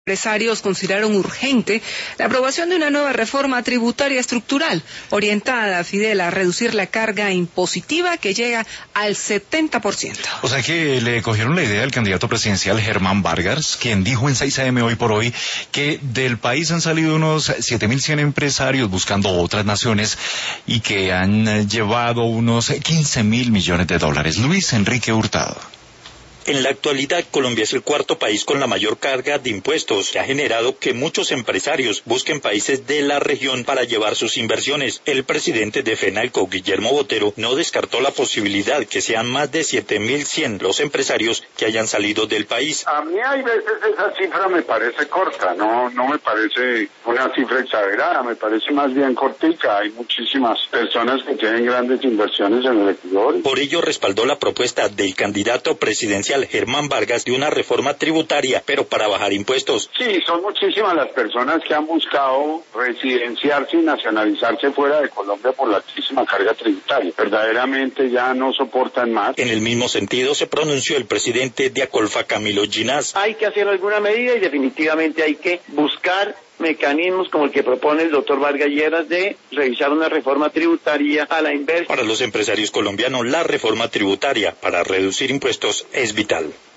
Empresarios consideraron urgente la aprobación de una nueva reforma tributaria estructural orientada, Fidel, a reducir la carga impositiva que llega al 70%. O sea que le cogieron la idea al candidato presidencial Germán Vargas, quien dijo en 6 AM Hoy por Hoy que del país han salido unos 7.100 empresarios buscando otras naciones y que han llevado unos 15.000 millones de dólares. Luis Enrique Hurtado. En la actualidad, Colombia es el cuarto país con la mayor carga de impuestos, que ha generado que muchos empresarios busquen países de la región para llevar sus inversiones. El presidente de FENALCO, Guillermo Botero, no descartó la posibilidad que sean más de 7.100 los empresarios que hayan salido del país. A mí hay veces esa cifra me parece corta, no me parece una cifra exagerada, me parece más bien cortica. Hay muchísimas personas que tienen grandes inversiones en el Ecuador. Por ello respaldó la propuesta del candidato presidencial Germán Vargas de una reforma tributaria, pero para bajar impuestos. Sí, son muchísimas las personas que han buscado residenciarse y nacionalizarse fuera de Colombia por la altísima carga tributaria. Verdaderamente ya no soportan más. En el mismo sentido se pronunció el presidente de Acolfa, Camilo Ginás. Hay que hacer alguna medida y definitivamente hay que buscar mecanismos como el que propone el doctor Vargas Lleras de revisar una reforma tributaria a la inversa. Para los empresarios colombianos, la reforma tributaria para reducir impuestos es vital.